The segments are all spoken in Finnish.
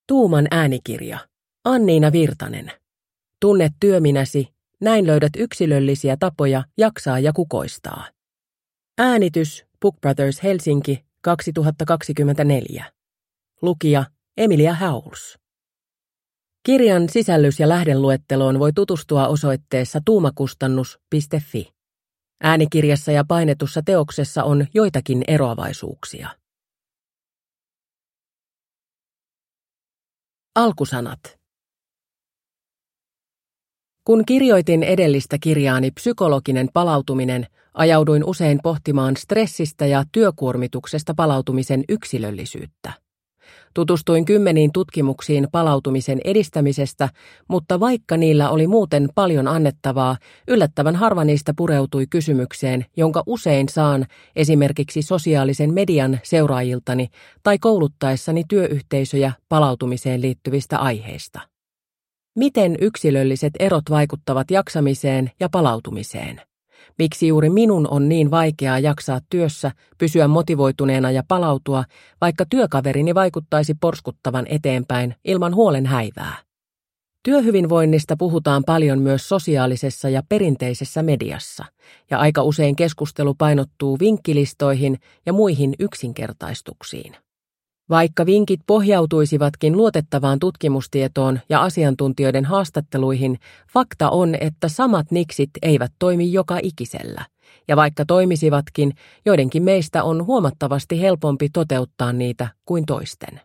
Tuuman äänikirja. Anniina Virtanen. Tunne työminäsi, näin löydät yksilöllisiä tapoja jaksaa ja kukoistaa. Äänitys Book Brothers Helsinki 2024. Lukija Emilia Hauls. Kirjan sisällys- ja lähdeluetteloon voi tutustua osoitteessa tuumakustannus.fi. Äänikirjassa ja painetussa teoksessa on joitakin eroavaisuuksia. Alkusanat. Kun kirjoitin edellistä kirjaani Psykologinen palautuminen, ajauduin usein pohtimaan stressistä ja työkuormituksesta palautumisen yksilöllisyyttä. Tutustuin kymmeniin tutkimuksiin palautumisen edistämisestä, mutta vaikka niillä oli muuten paljon annettavaa, yllättävän harva niistä pureutui kysymykseen, jonka usein saan esimerkiksi sosiaalisen median seuraajiltani tai kouluttaessani työyhteisöjä palautumiseen liittyvistä aiheista. Miten yksilölliset erot vaikuttavat jaksamiseen ja palautumiseen? Miksi juuri minun on niin vaikeaa jaksaa työssä, pysyä motivoituneena ja palautua, vaikka työkaverini vaikuttaisi porskuttavan eteenpäin ilman huolen häivää? Työhyvinvoinnista puhutaan paljon myös sosiaalisessa ja perinteisessä mediassa, ja aika usein keskustelu painottuu vinkkilistoihin ja muihin yksinkertaistuksiin. Vaikka vinkit pohjautuisivatkin luotettavaan tutkimustietoon ja asiantuntijoiden haastatteluihin, fakta on, että samat niksit eivät toimi joka ikisellä. Ja vaikka toimisivatkin, joidenkin meistä on huomattavasti helpompi toteuttaa niitä kuin toisten.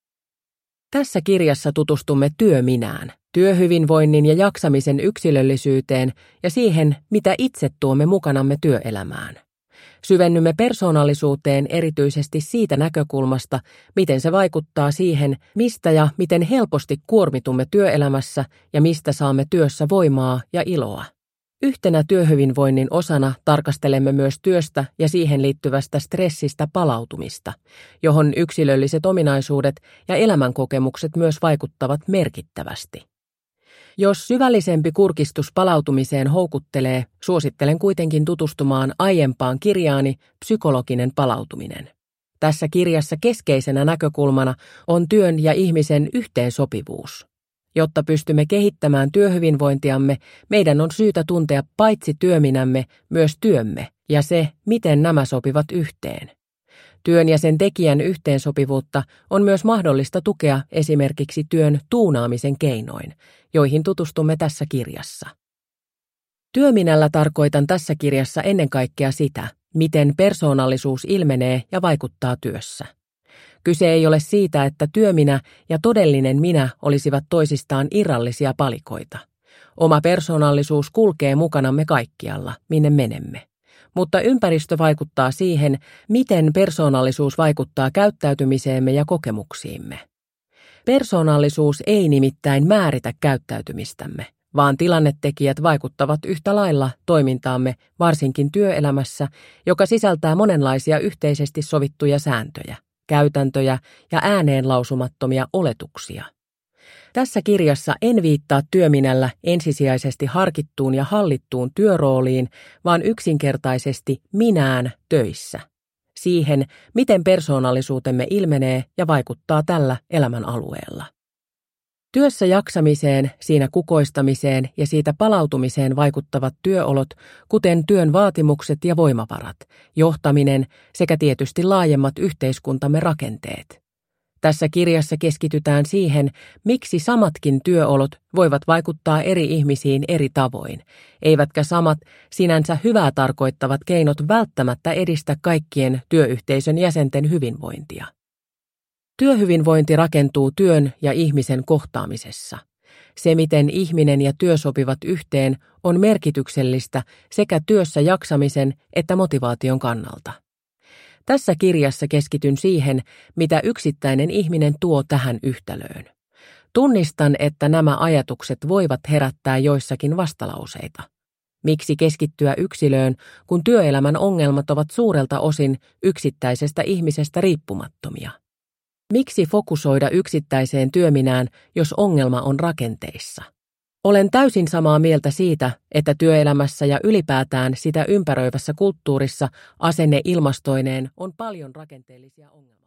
Tässä kirjassa tutustumme työminään, työhyvinvoinnin ja jaksamisen yksilöllisyyteen ja siihen, mitä itse tuomme mukanamme työelämään. Syvennymme persoonallisuuteen erityisesti siitä näkökulmasta, miten se vaikuttaa siihen, mistä ja miten helposti kuormitumme työelämässä ja mistä saamme työssä voimaa ja iloa. Yhtenä työhyvinvoinnin osana tarkastelemme myös työstä ja siihen liittyvästä stressistä palautumista, johon yksilölliset ominaisuudet ja elämänkokemukset myös vaikuttavat merkittävästi. Jos syvällisempi kurkistus palautumiseen houkuttelee, suosittelen kuitenkin tutustumaan aiempaan kirjaani Psykologinen palautuminen. Tässä kirjassa keskeisenä näkökulmana on työn ja ihmisen yhteensopivuus. Jotta pystymme kehittämään työhyvinvointiamme, meidän on syytä tuntea paitsi työminämme, myös työmme ja se, miten nämä sopivat yhteen. Työn ja sen tekijän yhteensopivuutta on myös mahdollista tukea esimerkiksi työn tuunaamisen keinoin, joihin tutustumme tässä kirjassa. Työminällä tarkoitan tässä kirjassa ennen kaikkea sitä, miten persoonallisuus ilmenee ja vaikuttaa työssä. Kyse ei ole siitä, että työminä ja todellinen minä olisivat toisistaan irrallisia palikoita. Oma persoonallisuus kulkee mukanamme kaikkialla, minne menemme. Mutta ympäristö vaikuttaa siihen, miten persoonallisuus vaikuttaa käyttäytymiseemme ja kokemuksiimme. Persoonallisuus ei nimittäin määritä käyttäytymistämme, vaan tilannetekijät vaikuttavat yhtä lailla toimintaamme, varsinkin työelämässä, joka sisältää monenlaisia yhteisesti sovittuja sääntöjä, käytäntöjä ja ääneen lausumattomia oletuksia. Tässä kirjassa en viittaa työminällä ensisijaisesti harkittuun ja hallittuun työrooliin, vaan yksinkertaisesti minään töissä. Siihen, miten persoonallisuutemme ilmenee ja vaikuttaa tällä elämän alueella. Työssä jaksamiseen, siinä kukoistamiseen ja siitä palautumiseen vaikuttavat työolot, kuten työn vaatimukset ja voimavarat, johtaminen sekä tietysti laajemmat yhteiskuntamme rakenteet. Tässä kirjassa keskitytään siihen, miksi samatkin työolot voivat vaikuttaa eri ihmisiin eri tavoin, eivätkä samat sinänsä hyvää tarkoittavat keinot välttämättä edistä kaikkien työyhteisön jäsenten hyvinvointia. Työhyvinvointi rakentuu työn ja ihmisen kohtaamisessa. Se, miten ihminen ja työ sopivat yhteen, on merkityksellistä sekä työssä jaksamisen että motivaation kannalta. Tässä kirjassa keskityn siihen, mitä yksittäinen ihminen tuo tähän yhtälöön. Tunnistan, että nämä ajatukset voivat herättää joissakin vastalauseita. Miksi keskittyä yksilöön, kun työelämän ongelmat ovat suurelta osin yksittäisestä ihmisestä riippumattomia? Miksi fokusoida yksittäiseen työminään, jos ongelma on rakenteissa? Olen täysin samaa mieltä siitä, että työelämässä ja ylipäätään sitä ympäröivässä kulttuurissa asenneilmastoineen on paljon rakenteellisia ongelmia.